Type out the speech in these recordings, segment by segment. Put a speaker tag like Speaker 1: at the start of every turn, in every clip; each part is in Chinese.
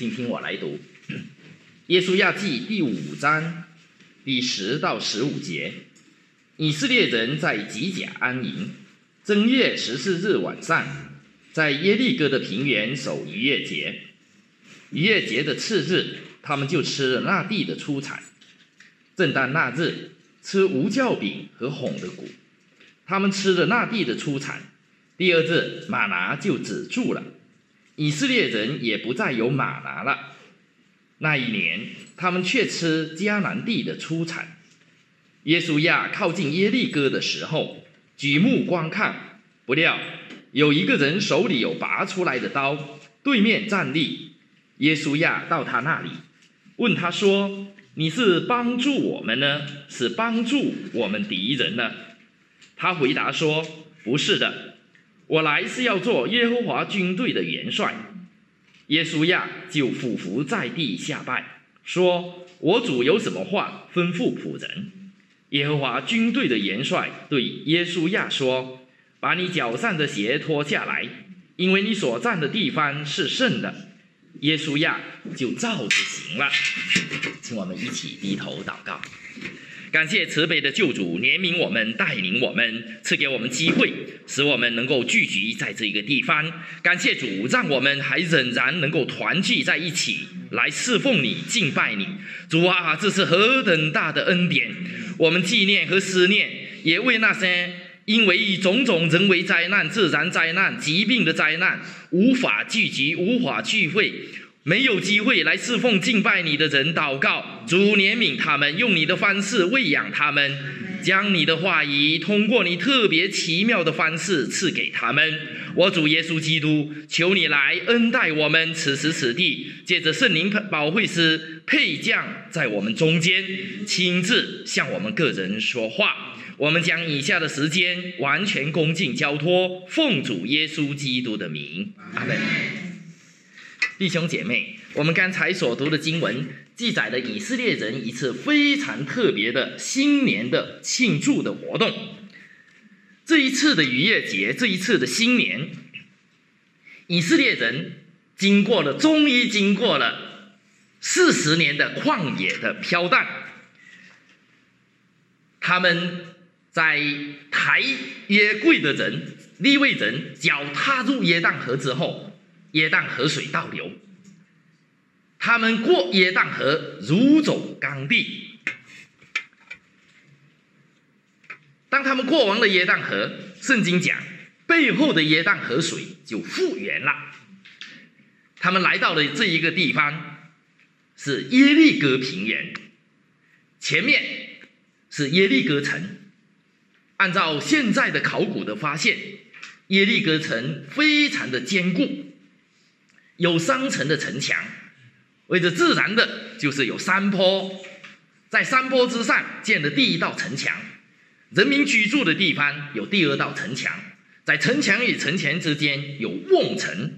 Speaker 1: 请听我来读。耶稣亚记第5章第10到15节，以色列人在吉甲安营，正月14日晚上，在耶利哥的平原守逾越节。逾越节的次日，他们就吃了那地的出产。正当那日，吃无酵饼和哄的谷。他们吃了那地的出产。第二日，玛拿就止住了，以色列人也不再有玛拿了。那一年，他们却吃迦南地的出产。耶稣亚靠近耶利哥的时候，举目观看，不料有一个人手里有拔出来的刀，对面站立。耶稣亚到他那里，问他说：“你是帮助我们呢，是帮助我们敌人呢？”他回答说：“不是的，我来是要做耶和华军队的元帅。”耶稣亚就俯伏在地下拜，说：“我主有什么话吩咐仆人？”耶和华军队的元帅对耶稣亚说：“把你脚上的鞋脱下来，因为你所站的地方是圣的。”耶稣亚就照着行了。请我们一起低头祷告。感谢慈悲的救主怜悯我们，带领我们，赐给我们机会，使我们能够聚集在这个地方。感谢主，让我们还仍然能够团聚在一起，来侍奉你，敬拜你。主啊，这是何等大的恩典！我们纪念和思念，也为那些因为种种人为灾难、自然灾难、疾病的灾难，无法聚集、无法聚会，没有机会来侍奉敬拜你的人祷告。主怜悯他们，用你的方式喂养他们，将你的话语通过你特别奇妙的方式赐给他们。我主耶稣基督，求你来恩待我们此时此地，借着圣灵保惠师配降在我们中间，亲自向我们个人说话。我们将以下的时间完全恭敬交托，奉主耶稣基督的名，阿们。弟兄姐妹，我们刚才所读的经文记载了以色列人一次非常特别的新年的庆祝的活动。这一次的逾越节，这一次的新年，以色列人终于经过了40年的旷野的飘荡。他们在抬约柜的人利未人脚踏入约旦河之后，约旦河水倒流，他们过约旦河如走钢地。当他们过完了约旦河，圣经讲背后的约旦河水就复原了。他们来到了这一个地方，是耶利哥平原，前面是耶利哥城。按照现在的考古的发现，耶利哥城非常的坚固，有3层的城墙，为着自然的就是有山坡，在山坡之上建了第1道城墙，人民居住的地方有第2道城墙，在城墙与城墙之间有瓮城。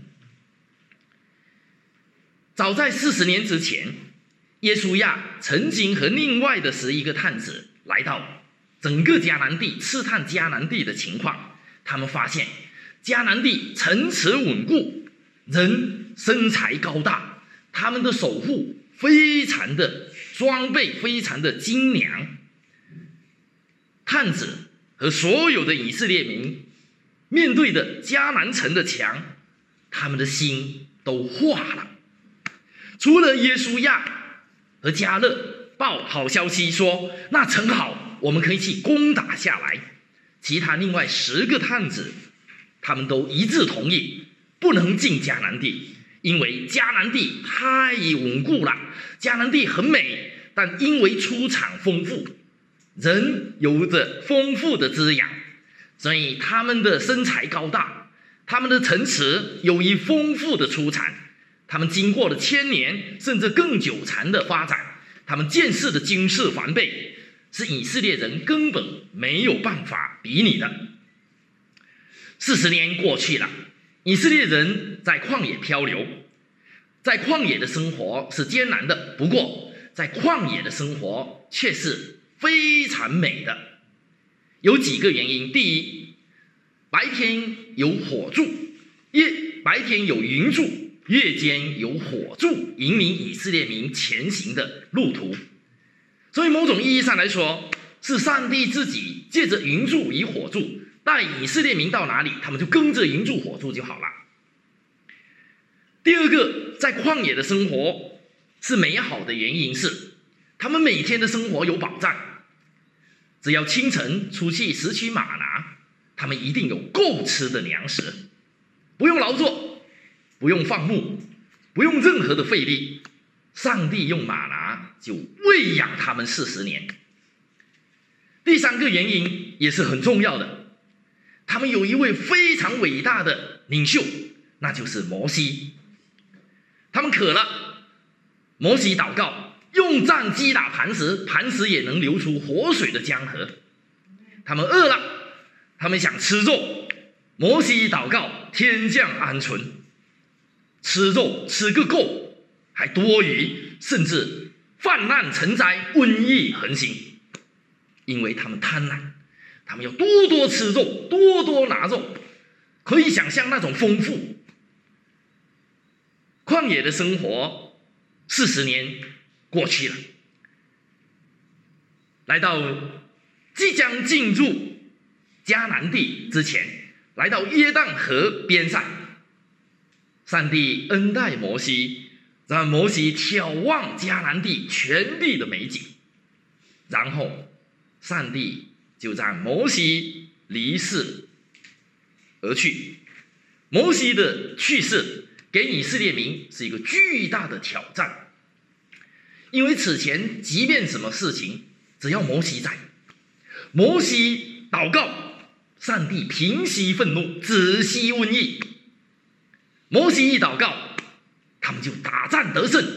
Speaker 1: 早在40年之前，耶稣亚曾经和另外的11个探子来到整个迦南地，刺探迦南地的情况。他们发现迦南地城池稳固，人身材高大，他们的守护非常的装备非常的精良。探子和所有的以色列民面对的迦南城的墙，他们的心都化了。除了耶稣亚和迦勒报好消息说那城好，我们可以去攻打下来，其他另外10个探子他们都一致同意不能进迦南地，因为迦南地太稳固了，迦南地很美，但因为出产丰富，人有着丰富的滋养，所以他们的身材高大，他们的城池有一丰富的出产，他们经过了1000年甚至更久长的发展，他们建设的军事防备是以色列人根本没有办法比拟的。40年过去了，以色列人在旷野漂流，在旷野的生活是艰难的，不过在旷野的生活却是非常美的。有几个原因。第一，白天有火柱，白天有云柱， 夜间有火柱引领以色列民前行的路途。所以某种意义上来说，是上帝自己借着云柱与火柱带以色列民到哪里，他们就跟着云柱火柱就好了。第二个，在旷野的生活是美好的原因是，他们每天的生活有保障，只要清晨出去拾取玛拿，他们一定有够吃的粮食，不用劳作，不用放牧，不用任何的费力，上帝用玛拿就喂养他们40年。第三个原因也是很重要的，他们有一位非常伟大的领袖，那就是摩西。他们渴了，摩西祷告，用杖击打磐石，磐石也能流出活水的江河。他们饿了，他们想吃肉，摩西祷告，天降鹌鹑，吃肉吃个够，还多余，甚至泛滥成灾，瘟疫横行。因为他们贪婪，他们要多多吃肉，多多拿肉，可以想象那种丰富。旷野的生活40年过去了，来到即将进入迦南地之前，来到约旦河边上，上帝恩待摩西，让摩西眺望迦南地全地的美景，然后上帝就让摩西离世而去。摩西的去世给以色列民是一个巨大的挑战，因为此前即便什么事情，只要摩西在，摩西祷告，上帝平息愤怒，止息瘟疫。摩西一祷告，他们就打仗得胜。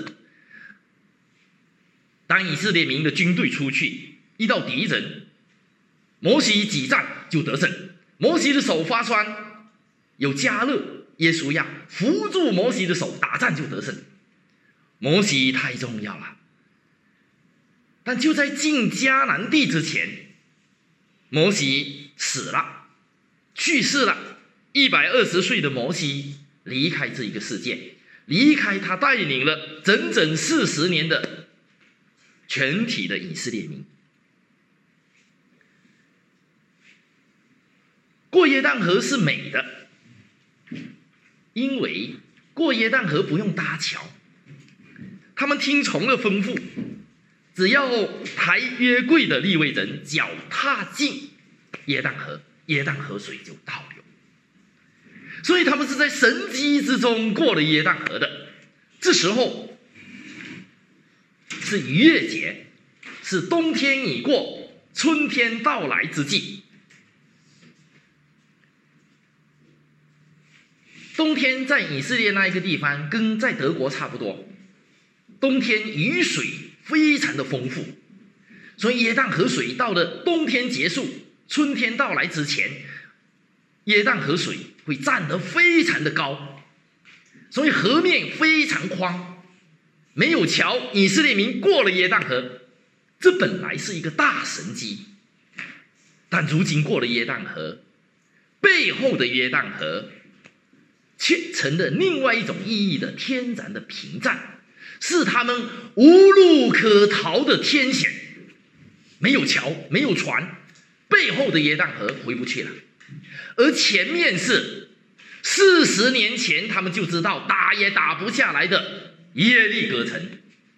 Speaker 1: 当以色列民的军队出去遇到敌人，摩西几战就得胜。摩西的手发酸，有加勒、耶稣亚扶住摩西的手，打仗就得胜。摩西太重要了。但就在进迦南地之前，摩西死了，去世了。120岁的摩西离开这一个世界，离开他带领了整整40年的全体的以色列民。过约旦河是美的，因为过约旦河不用搭桥，他们听从了吩咐，只要抬约柜的利未人脚踏进约旦河，约旦河水就倒流。所以他们是在神迹之中过了约旦河的。这时候是逾越节，是冬天已过，春天到来之际。冬天在以色列那一个地方跟在德国差不多，冬天雨水非常的丰富，所以约旦河水到了冬天结束，春天到来之前，约旦河水会站得非常的高，所以河面非常宽，没有桥，以色列民过了约旦河，这本来是一个大神迹。但如今过了约旦河，背后的约旦河却成了另外一种意义的天然的屏障，是他们无路可逃的天险。没有桥，没有船，背后的约旦河回不去了。而前面是40年前他们就知道打也打不下来的耶利哥城。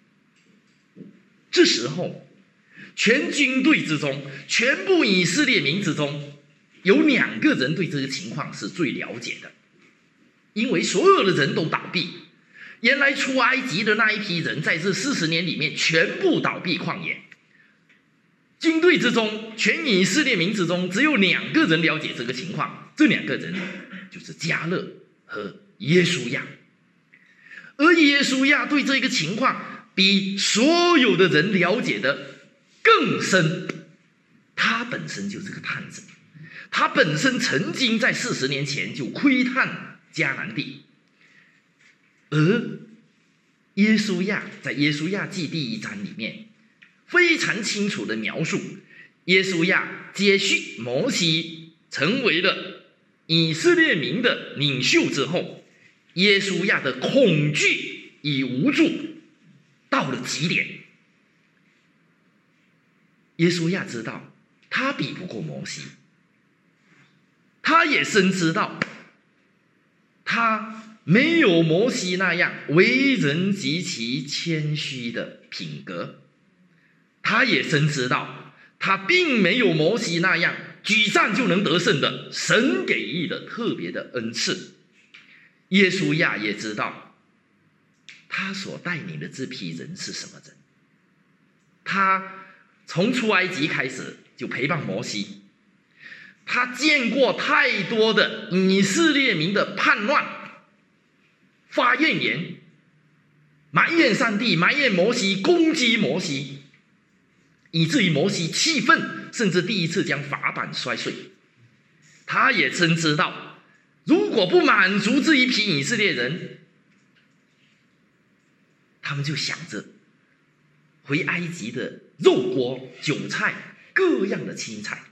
Speaker 1: 这时候全军队之中，全部以色列民之中，有2个人对这个情况是最了解的，因为所有的人都倒闭。原来出埃及的那一批人在这40年里面全部倒闭旷野。军队之中，全以色列民之中，只有2个人了解这个情况，这2个人就是加勒和耶稣亚。而耶稣亚对这个情况比所有的人了解的更深，他本身就是个探子，他本身曾经在40年前就窥探迦南地。而耶稣亚在耶稣亚记第1章里面非常清楚的描述，耶稣亚接续摩西成为了以色列民的领袖之后， 耶稣亚的恐惧与无助到了极点。耶稣亚知道他比不过摩西，他也深知道他没有摩西那样为人极其谦虚的品格，他也深知道他并没有摩西那样举战就能得胜的神给予的特别的恩赐。耶稣亚也知道他所带领的这批人是什么人，他从出埃及开始就陪伴摩西，他见过太多的以色列民的叛乱，发怨言，埋怨上帝，埋怨摩西，攻击摩西，以至于摩西气愤，甚至第一次将法版摔碎。他也深知道，如果不满足这一批以色列人，他们就想着回埃及的肉锅、韭菜、各样的青菜。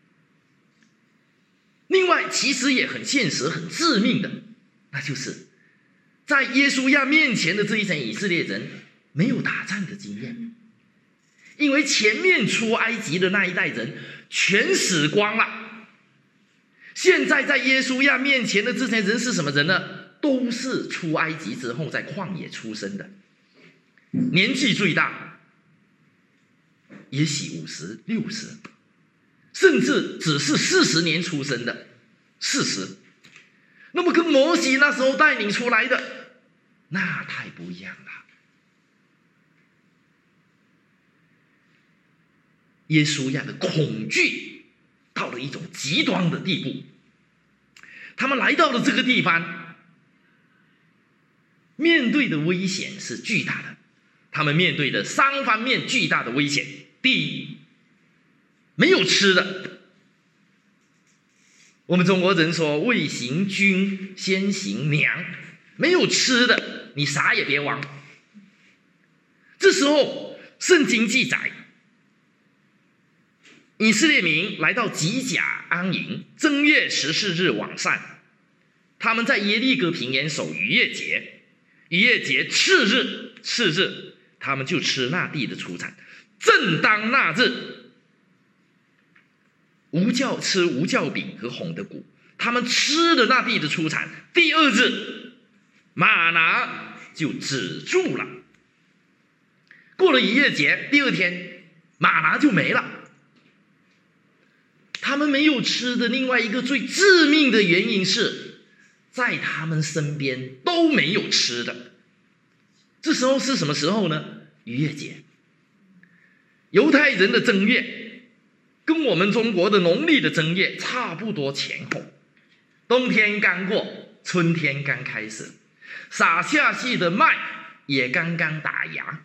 Speaker 1: 另外，其实也很现实、很致命的，那就是在耶稣亚面前的这一群以色列人没有打仗的经验，因为前面出埃及的那一代人全死光了。现在在耶稣亚面前的这些人是什么人呢？都是出埃及之后在旷野出生的，年纪最大也许50、60，甚至只是40年出生的40。那么跟摩西那时候带领出来的那太不一样了。耶稣亚的恐惧到了一种极端的地步，他们来到了这个地方，面对的危险是巨大的。他们面对的3方面巨大的危险。第一，没有吃的。我们中国人说未行军先行粮，没有吃的你啥也别玩。这时候圣经记载，以色列民来到吉甲安营，正月14日晚上，他们在耶利哥平原守逾越节。逾越节次日他们就吃那地的出产。正当那日，吃无酵饼和红的谷，他们吃了那地的出产。第2日，玛拿就止住了。过了逾越节，第2天，玛拿就没了。他们没有吃的另外一个最致命的原因是，在他们身边都没有吃的。这时候是什么时候呢？逾越节。犹太人的正月跟我们中国的农历的正月差不多前后，冬天刚过，春天刚开始，撒下去的麦也刚刚打芽。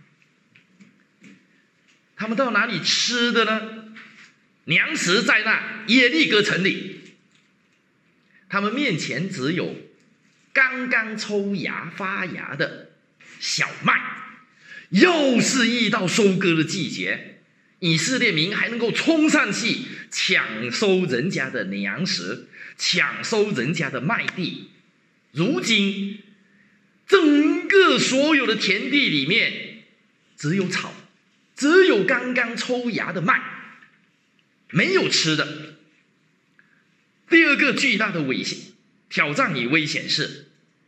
Speaker 1: 他们到哪里吃的呢？粮食在那耶利哥城里，他们面前只有刚刚抽芽发芽的小麦。又是遇到收割的季节，以色列民还能够冲上去抢收人家的粮食，抢收人家的麦地。如今整个所有的田地里面只有草，只有刚刚抽芽的麦，没有吃的。第2个巨大的危险、挑战与危险是，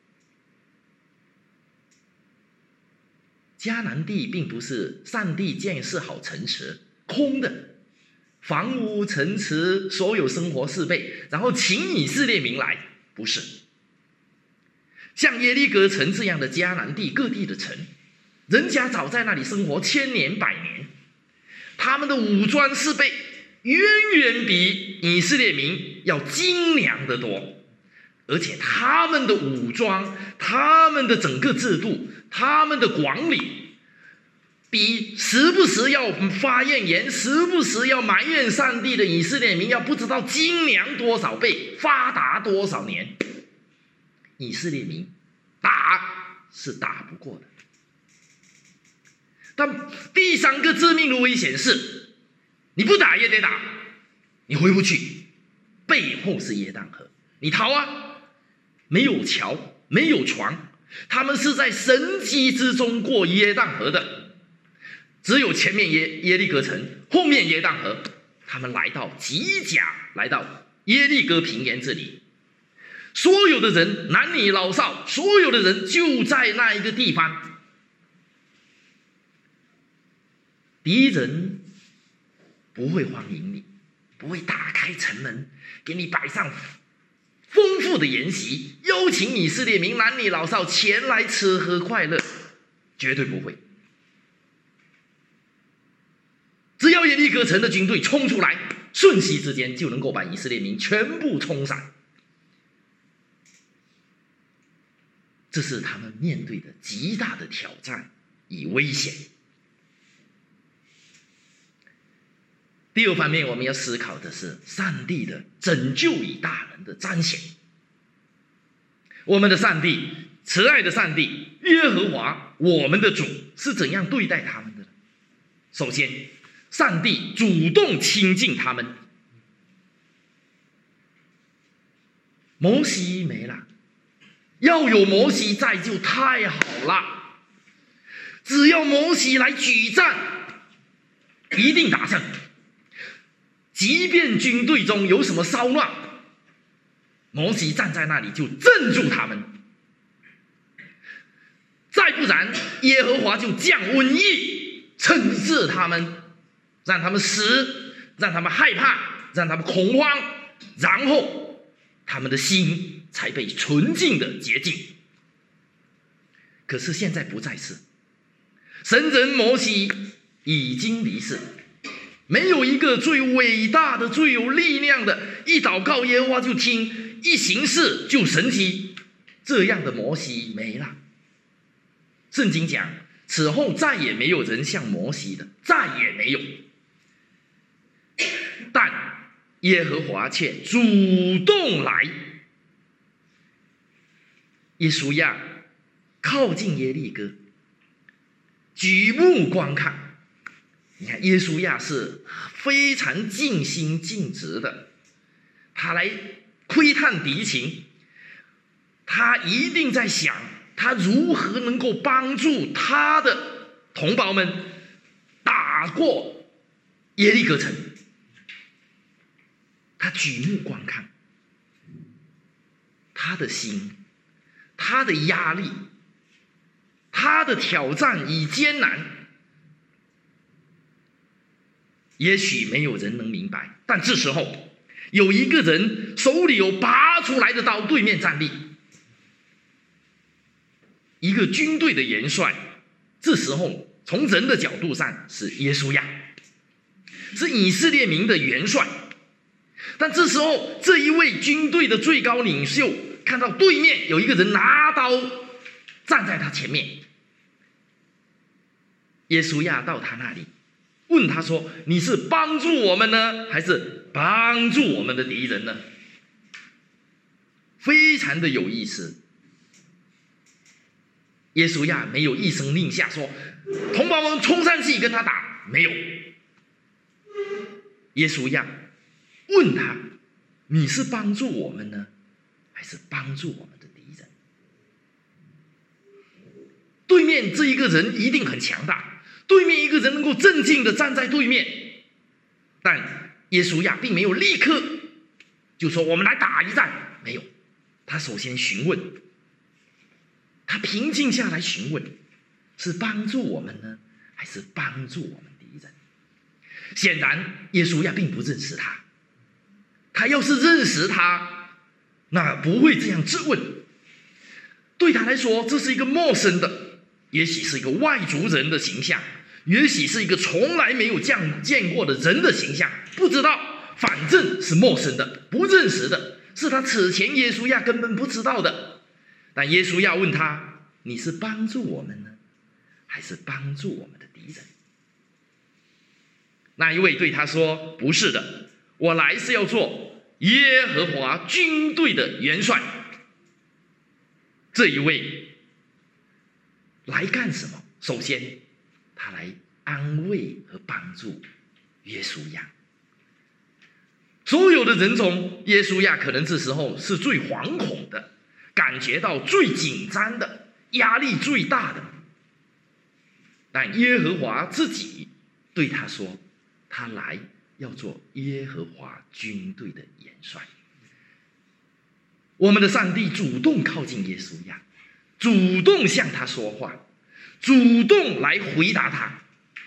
Speaker 1: 迦南地并不是上帝建设好城池空的，房屋、城池、所有生活设备，然后请以色列民来，不是。像耶利哥城这样的迦南地各地的城，人家早在那里生活千年百年，他们的武装设备远远比以色列民要精良得多，而且他们的武装、他们的整个制度、他们的管理，比时不时要发怨言、时不时要埋怨上帝的以色列民要不知道精良多少倍、发达多少年。以色列民打是打不过的。但第3个致命的危险是，你不打也得打，你回不去，背后是约旦河，你逃啊，没有桥， 没有船，他们是在神迹之中过约旦河的。只有前面耶利哥城，后面约旦河。他们来到吉甲，来到耶利哥平原这里，所有的人，男女老少，所有的人就在那一个地方。敌人不会欢迎你，不会打开城门给你摆上丰富的筵席，邀请以色列民男女老少前来吃喝快乐，绝对不会。只要耶利哥城的军队冲出来，瞬息之间就能够把以色列民全部冲散。这是他们面对的极大的挑战与危险。第二方面，我们要思考的是上帝的拯救与大能的彰显。我们的上帝，慈爱的上帝耶和华，我们的主是怎样对待他们的呢？首先，上帝主动亲近他们。摩西没了，要有摩西在就太好了。只要摩西来举战，一定打胜。即便军队中有什么骚乱，摩西站在那里就镇住他们。再不然，耶和华就降瘟疫，惩治他们，让他们死，让他们害怕，让他们恐慌，然后他们的心才被纯净的洁净。可是现在不再是，神人摩西已经离世，没有一个最伟大的、最有力量的，一祷告耶和华就听，一行事就神迹，这样的摩西没了。圣经讲，此后再也没有人像摩西的，再也没有。但耶和华却主动来。耶稣亚靠近耶利哥，举目观看。你看，耶稣亚是非常尽心尽职的，他来窥探敌情，他一定在想，他如何能够帮助他的同胞们打过耶利哥城。他举目观看，他的心，他的压力，他的挑战与艰难，也许没有人能明白。但这时候有一个人手里有拔出来的刀，对面站立，一个军队的元帅。这时候从人的角度上是耶稣亚，是以色列民的元帅。但这时候这一位军队的最高领袖看到对面有一个人拿刀站在他前面，耶稣亚到他那里问他说，你是帮助我们呢，还是帮助我们的敌人呢？非常的有意思。耶稣亚没有一声令下说同胞们冲上去跟他打，没有。耶稣亚问他，你是帮助我们呢，还是帮助我们的敌人？对面这一个人一定很强大，对面一个人能够镇静的站在对面，但耶稣亚并没有立刻就说我们来打一战，没有。他首先询问，他平静下来询问，是帮助我们呢，还是帮助我们敌人？显然耶稣亚并不认识他，他要是认识他，那不会这样质问。对他来说，这是一个陌生的，也许是一个外族人的形象，也许是一个从来没有见过的人的形象，不知道，反正是陌生的，不认识的，是他此前耶稣亚根本不知道的。但耶稣亚问他，你是帮助我们呢，还是帮助我们的敌人？那一位对他说，不是的，我来是要做耶和华军队的元帅。这一位来干什么？首先他来安慰和帮助耶稣亚。所有的人中，耶稣亚可能这时候是最惶恐的， 感觉到最紧张的、压力最大的。但耶和华自己对他说，他来要做耶和华军队的元帅。我们的上帝主动靠近耶稣亚，主动向他说话，主动来回答他。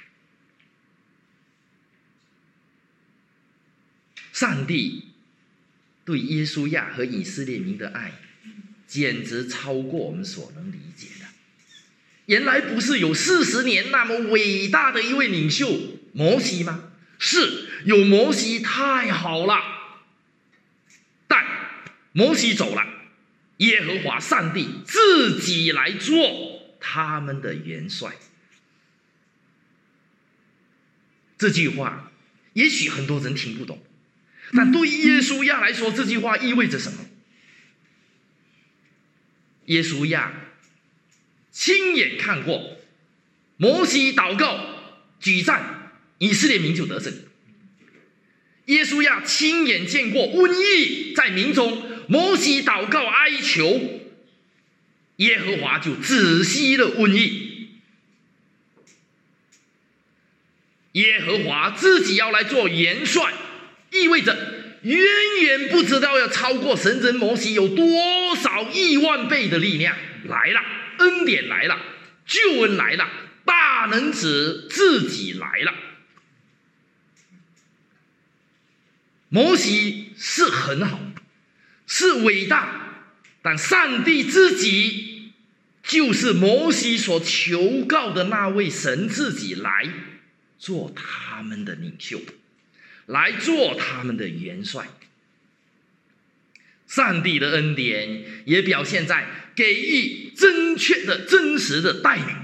Speaker 1: 上帝对耶稣亚和以色列民的爱，简直超过我们所能理解的。原来不是有40年那么伟大的一位领袖摩西吗？是，有摩西太好了，但摩西走了，耶和华上帝自己来做他们的元帅。这句话也许很多人听不懂，但对耶稣亚来说，这句话意味着什么？耶稣亚亲眼看过摩西祷告举战，以色列民就得胜。耶稣亚亲眼见过瘟疫在民中，摩西祷告哀求，耶和华就止息了瘟疫。耶和华自己要来做元帅，意味着远远不知道要超过神人摩西有多少亿万倍的力量来了，恩典来了，救恩来了，大能者自己来了。摩西是很好，是伟大，但上帝自己就是摩西所求告的那位神，自己来做他们的领袖，来做他们的元帅。上帝的恩典也表现在给予正确的、真实的带领。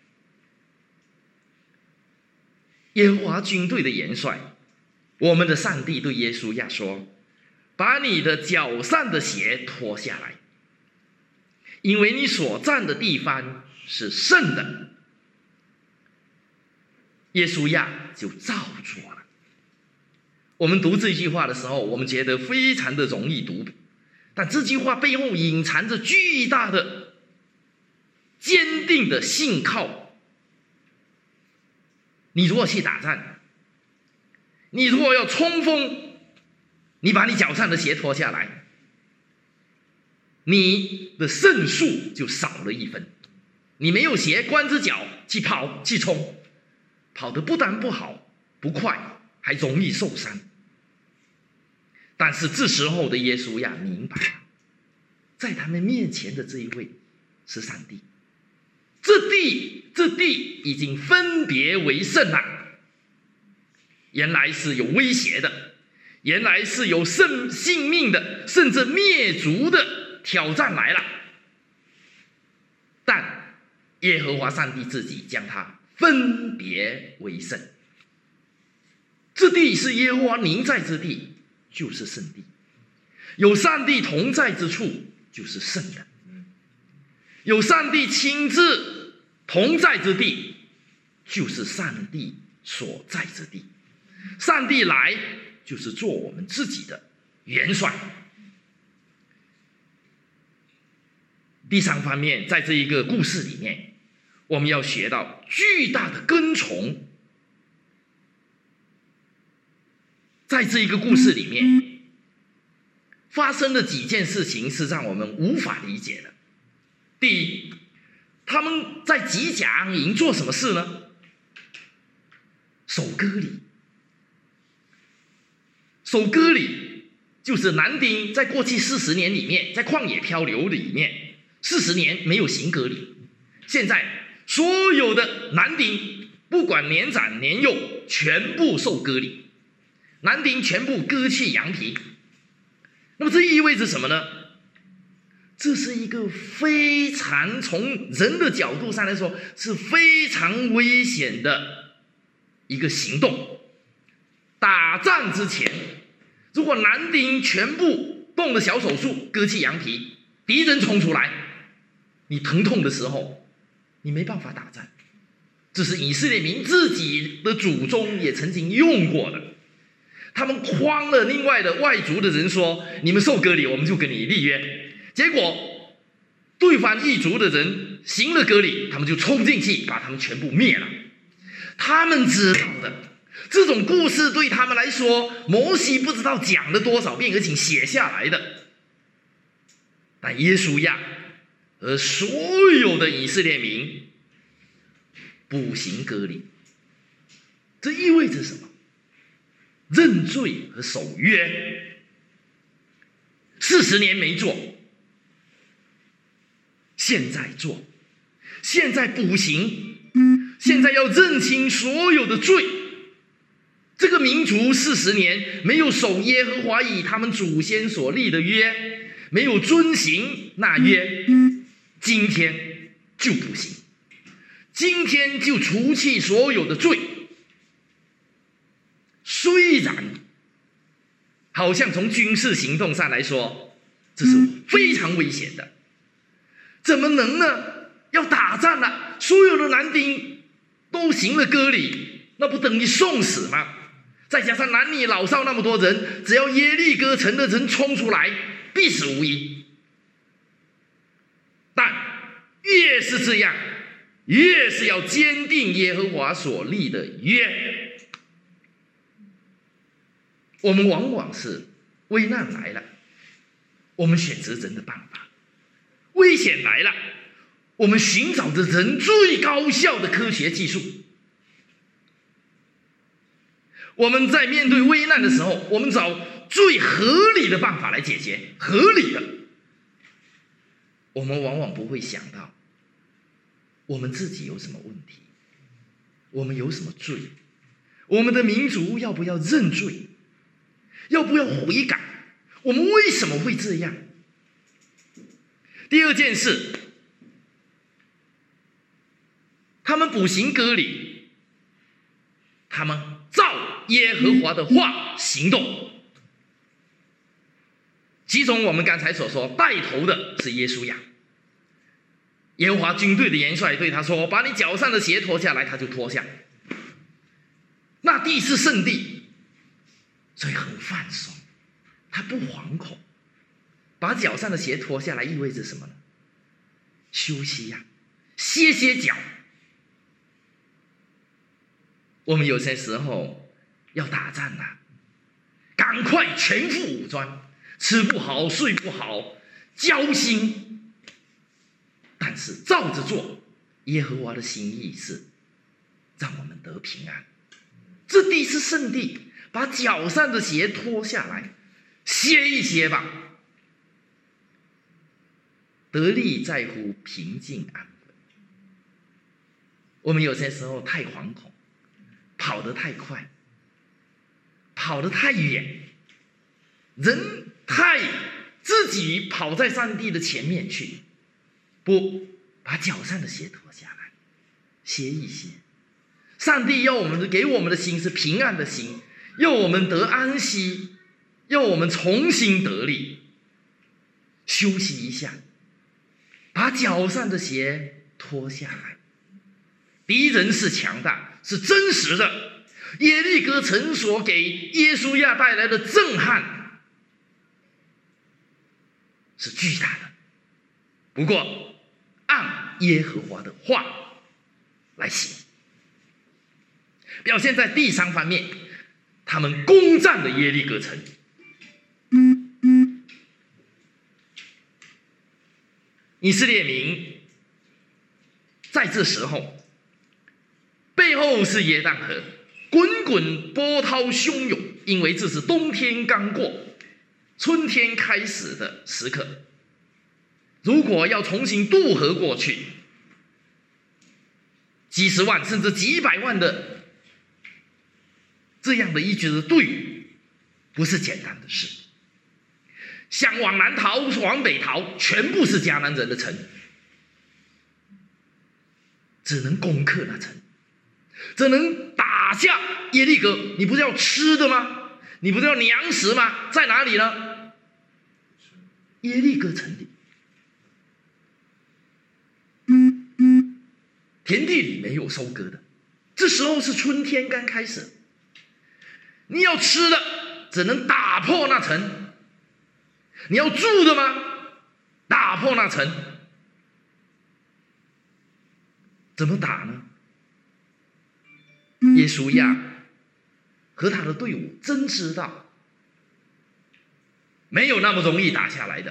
Speaker 1: 耶和华军队的元帅，我们的上帝对耶稣亚说：“把你的脚上的鞋脱下来，因为你所站的地方是圣的。”耶稣亚就照做了。我们读这句话的时候，我们觉得非常的容易读，但这句话背后隐藏着巨大的、坚定的信靠。你如果去打仗，你如果要冲锋，你把你脚上的鞋脱下来，你的胜数就少了1分。你没有鞋，光着脚去跑去冲，跑得不但不好不快，还容易受伤。但是这时候的耶稣亚明白了，在他们面前的这一位是上帝，这地已经分别为圣了。原来是有威胁的，原来是有性命的，甚至灭族的挑战来了。但耶和华上帝自己将它分别为圣。这地是耶和华临在之地，就是圣地。有上帝同在之处，就是圣的。有上帝亲自同在之地，就是上帝所在之地。上帝来就是做我们自己的元帅。第3方面，在这一个故事里面，我们要学到巨大的跟从。在这一个故事里面，发生了几件事情是让我们无法理解的。第一，他们在吉甲安营做什么事呢？守割礼。守割礼就是男丁在过去40年里面，在旷野漂流里面40年没有行割礼，现在所有的男丁不管年长年幼，全部受割礼，男丁全部割去羊皮。那么这意味着什么呢？这是一个非常，从人的角度上来说是非常危险的一个行动。打仗之前，如果男丁全部动了小手术，割去羊皮，敌人冲出来，你疼痛的时候，你没办法打仗。这是以色列民自己的祖宗也曾经用过的。他们诓了另外的外族的人说，你们受割礼，我们就跟你立约。结果对方异族的人行了割礼，他们就冲进去把他们全部灭了。他们知道的，这种故事对他们来说，摩西不知道讲了多少遍，而且写下来的。但耶稣亚和所有的以色列民补行割礼，这意味着什么？认罪和守约。40年没做，现在做，现在补行，现在要认清所有的罪。这个民族40年没有守耶和华以他们祖先所立的约，没有遵行那约，今天就补行，今天就除去所有的罪。虽然好像从军事行动上来说，这是非常危险的，怎么能呢？要打仗了，所有的男丁都行了割礼，那不等于送死吗？再加上男女老少那么多人，只要耶利哥城的人冲出来，必死无疑。但越是这样，越是要坚定耶和华所立的约。我们往往是危难来了，我们选择人的办法；危险来了，我们寻找着人最高效的科学技术。我们在面对危难的时候，我们找最合理的办法来解决，合理的。我们往往不会想到，我们自己有什么问题，我们有什么罪，我们的民族要不要认罪，要不要悔改，我们为什么会这样？第二件事，他们补行割礼，他们照耶和华的话行动。其中我们刚才所说，带头的是耶稣亚。耶和华军队的元帅对他说：“把你脚上的鞋脱下来。”他就脱下。那地是圣地，所以很放松，他不惶恐。把脚上的鞋脱下来意味着什么呢？休息呀，歇歇脚。我们有些时候要打仗啊，赶快全副武装，吃不好睡不好，焦心。但是照着做，耶和华的心意是让我们得平安。这地是圣地，把脚上的鞋脱下来，歇一歇吧。得力在乎平静安稳。我们有些时候太惶恐，跑得太快，跑得太远，人太自己跑在上帝的前面去，不把脚上的鞋脱下来，歇一歇。上帝要我们给我们的心是平安的心，要我们得安息，要我们重新得力。休息一下，把脚上的鞋脱下来。敌人是强大，是真实的。耶利哥城所给耶稣亚带来的震撼是巨大的，不过按耶和华的话来行。表现在第三方面，他们攻占了耶利哥城。以色列民在这时候，背后是约旦河，滚滚波涛汹涌，因为这是冬天刚过，春天开始的时刻。如果要重新渡河过去，几十万甚至几百万的这样的一支队伍，不是简单的事。想往南逃往北逃，全部是迦南人的城，只能攻克那城，只能打下耶利哥。你不是要吃的吗？你不是要粮食吗？在哪里呢？耶利哥城里，田地里没有收割的，这时候是春天刚开始。你要吃的，只能打破那城。你要住的吗？打破那城。 怎么打呢？耶稣亚和他的队伍真知道，没有那么容易打下来的。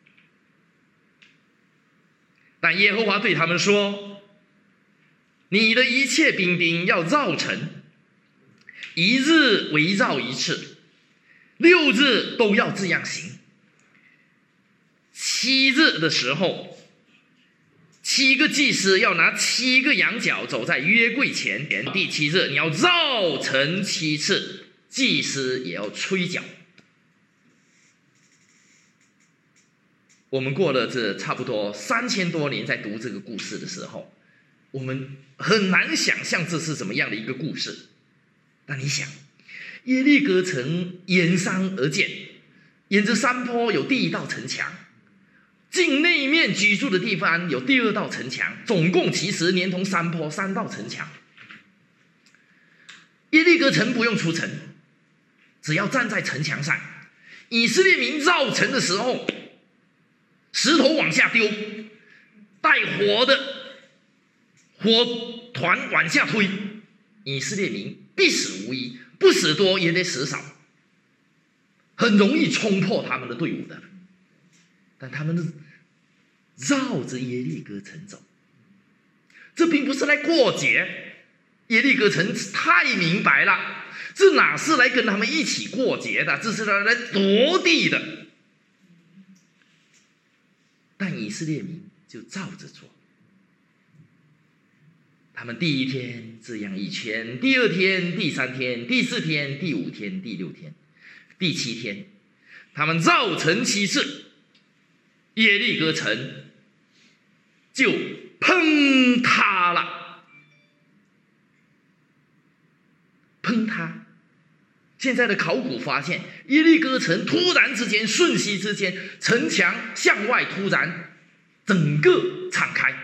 Speaker 1: 但耶和华对他们说：“你的一切兵丁要绕城，一日围绕一次，6日都要这样行。7日的时候，7个祭司要拿7个羊角走在约柜前。第7日你要绕城7次，祭司也要吹角。”我们过了这差不多3000多年，在读这个故事的时候，我们很难想象这是怎么样的一个故事。但你想，耶利哥城沿山而建，沿着山坡有第1道城墙，境内面居住的地方有第2道城墙，总共其实连同山坡3道城墙。耶利哥城不用出城，只要站在城墙上，以色列民绕城的时候，石头往下丢，带火的火团往下推，以色列民必死无疑，不死多也得死少，很容易冲破他们的队伍的。但他们绕着耶利哥城走，这并不是来过节。耶利哥城太明白了，这哪是来跟他们一起过节的，这是来夺地的。但以色列民就照着做，他们第1天这样一圈，第2天、第3天、第4天、第5天、第6天、第7天，他们绕城7次，耶利哥城就崩塌了。崩塌！现在的考古发现，耶利哥城突然之间、瞬息之间，城墙向外突然整个敞开。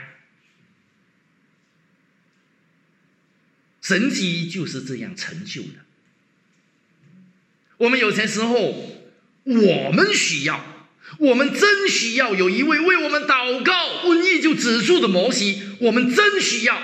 Speaker 1: 神迹就是这样成就的。我们有些时候，我们真需要有一位为我们祷告，瘟疫就止住的摩西，我们真需要。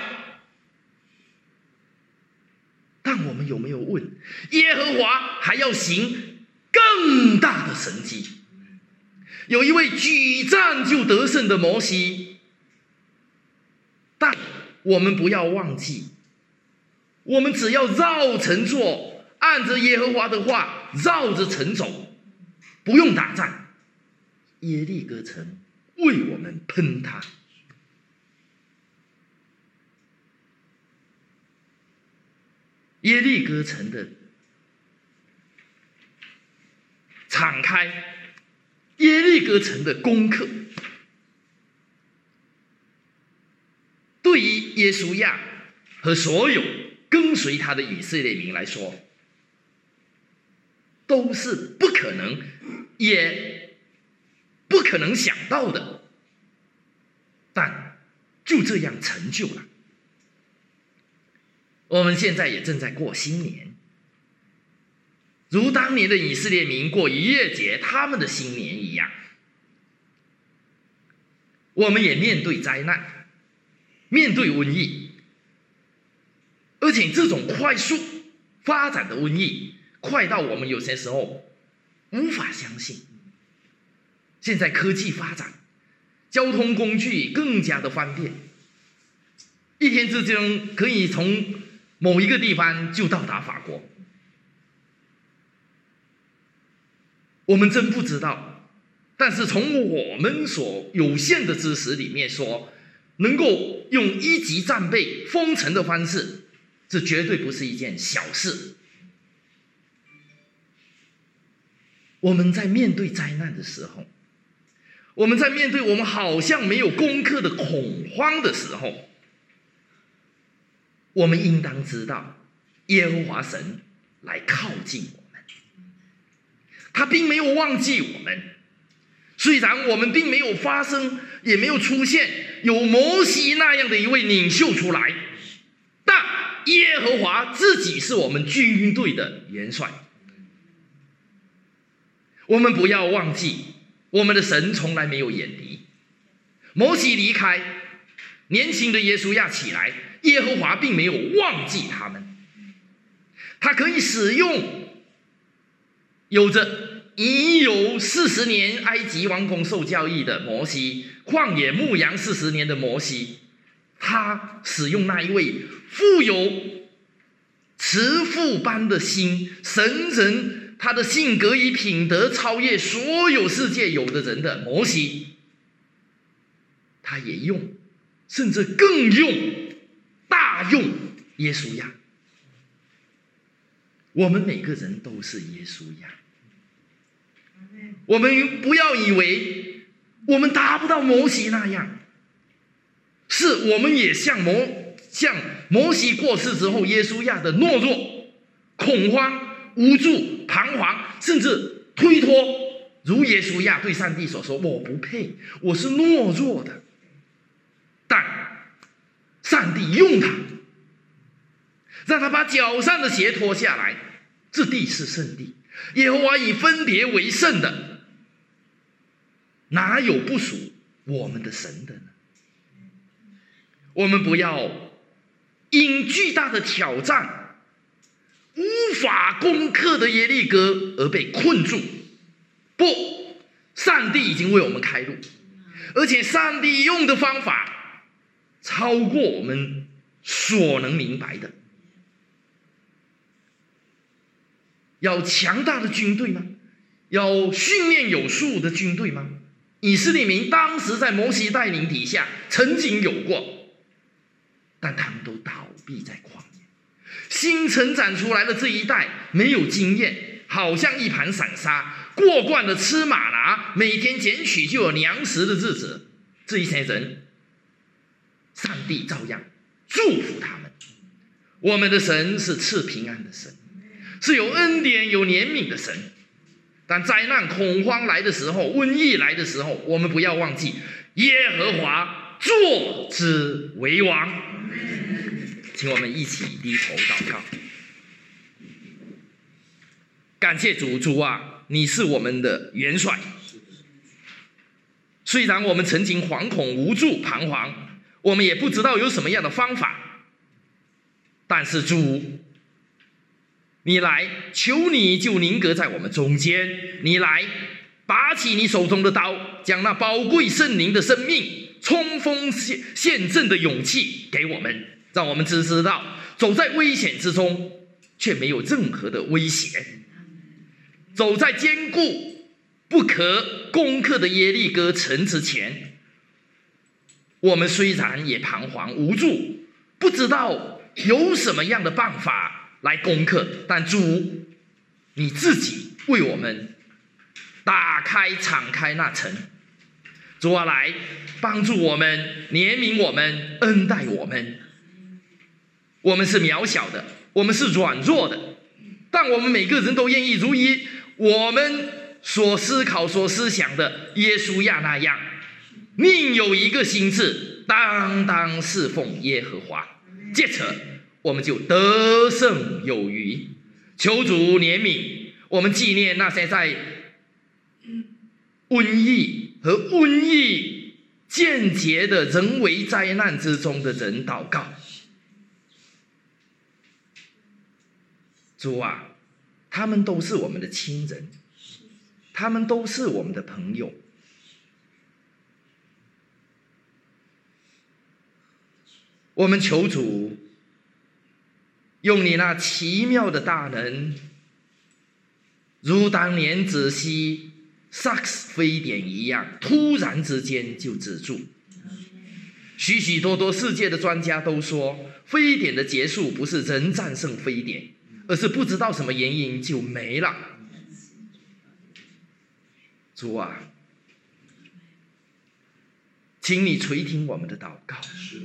Speaker 1: 但我们有没有问，耶和华还要行更大的神迹？有一位举战就得胜的摩西，但我们不要忘记，我们只要绕城做，按着耶和华的话绕着城走，不用打仗，耶利哥城为我们崩塌。耶利哥城的敞开，耶利哥城的攻克，对于耶稣亚和所有跟随他的以色列民来说，都是不可能，也不可能想到的，但就这样成就了。我们现在也正在过新年，如当年的以色列民过逾越节他们的新年一样，我们也面对灾难，面对瘟疫，而且这种快速发展的瘟疫，快到我们有些时候无法相信。现在科技发展，交通工具更加的方便，一天之间可以从某一个地方就到达法国。我们真不知道，但是从我们所有限的知识里面说，能够用1级战备封城的方式，这绝对不是一件小事。我们在面对灾难的时候，我们在面对我们好像没有攻克的恐慌的时候，我们应当知道，耶和华神来靠近我们，他并没有忘记我们。虽然我们并没有发生，也没有出现有摩西那样的一位领袖出来，但耶和华自己是我们军队的元帅。我们不要忘记，我们的神从来没有远离。摩西离开， 年轻的耶稣亚起来，耶和华并没有忘记他们，他可以使用已有40年埃及王宫受教育的摩西，旷野牧羊40年的摩西，他使用那一位富有慈父般的心，神人他的性格与品德超越所有世界有的人的摩西，他也用，甚至更用，大用耶稣亚。我们每个人都是耶稣亚，我们不要以为我们达不到摩西那样，是我们也像摩西过世之后耶稣亚的懦弱、恐慌、无助、彷徨，甚至推脱，如耶稣亚对上帝所说：我不配，我是懦弱的。但上帝用他，让他把脚上的鞋脱下来，这地是圣地，耶和华以分别为圣的，哪有不属我们的神的呢？我们不要因巨大的挑战、无法攻克的耶利哥而被困住。不，上帝已经为我们开路，而且上帝用的方法超过我们所能明白的。要强大的军队吗？要训练有素的军队吗？以色列民当时在摩西带领底下曾经有过，但他们都倒闭在旷野。新成长出来的这一代没有经验，好像一盘散沙，过惯了吃玛拿，每天捡取就有粮食的日子。这一些人，上帝照样祝福他们。我们的神是赐平安的神，是有恩典有怜悯的神。但灾难恐慌来的时候，瘟疫来的时候，我们不要忘记耶和华坐之为王。请我们一起低头祷告。感谢主，主啊，你是我们的元帅。虽然我们曾经惶恐无助彷徨，我们也不知道有什么样的方法，但是主，你来，求你就临格在我们中间，你来拔起你手中的刀，将那宝贵圣灵的生命冲锋陷阵的勇气给我们，让我们只知道走在危险之中却没有任何的威胁，走在坚固不可攻克的耶利哥城之前，我们虽然也彷徨无助，不知道有什么样的办法来攻克，但主你自己为我们敞开那城。主啊，来帮助我们，怜悯我们，恩待我们。我们是渺小的，我们是软弱的，但我们每个人都愿意如一我们所思考所思想的耶稣亚那样，另有一个心志，当侍奉耶和华，借此我们就得胜有余。求主怜悯我们，纪念那些在瘟疫和瘟疫间接的人为灾难之中的人祷告。主啊，他们都是我们的亲人，他们都是我们的朋友。我们求主用你那奇妙的大能，如当年止息萨克斯非典一样，突然之间就止住。许许多多世界的专家都说，非典的结束不是人战胜非典，而是不知道什么原因就没了。主啊，请你垂听我们的祷告，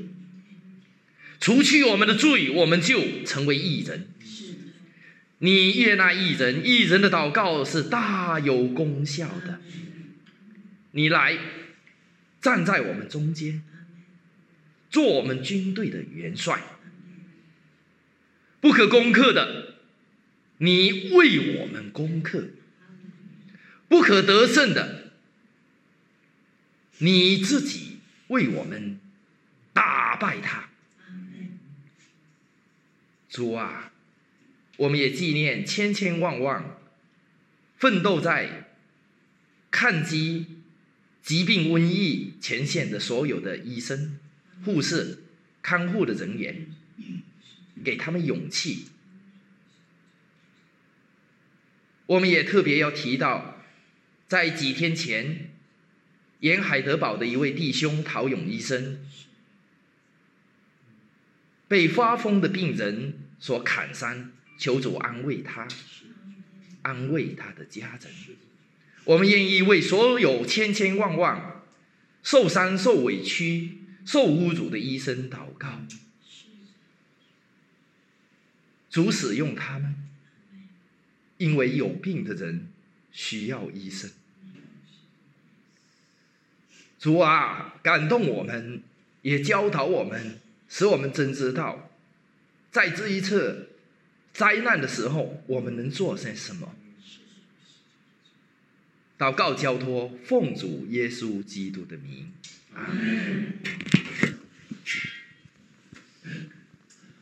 Speaker 1: 除去我们的罪，我们就成为义人。你悦纳义人，义人的祷告是大有功效的。你来站在我们中间，做我们军队的元帅。不可攻克的，你为我们攻克；不可得胜的，你自己为我们打打败他。主啊，我们也纪念千千万万奋斗在抗击疾病瘟疫前线的所有的医生、护士、看护的人员，给他们勇气。我们也特别要提到，在几天前沿海德堡的一位弟兄陶勇医生，被发疯的病人所砍伤，求主安慰他，安慰他的家人。我们愿意为所有千千万万受伤、受委屈、受侮辱的医生祷告，主使用他们，因为有病的人需要医生。主啊，感动我们，也教导我们，使我们真知道，在这一次灾难的时候，我们能做些什么。祷告交托，奉主耶稣基督的名，阿们。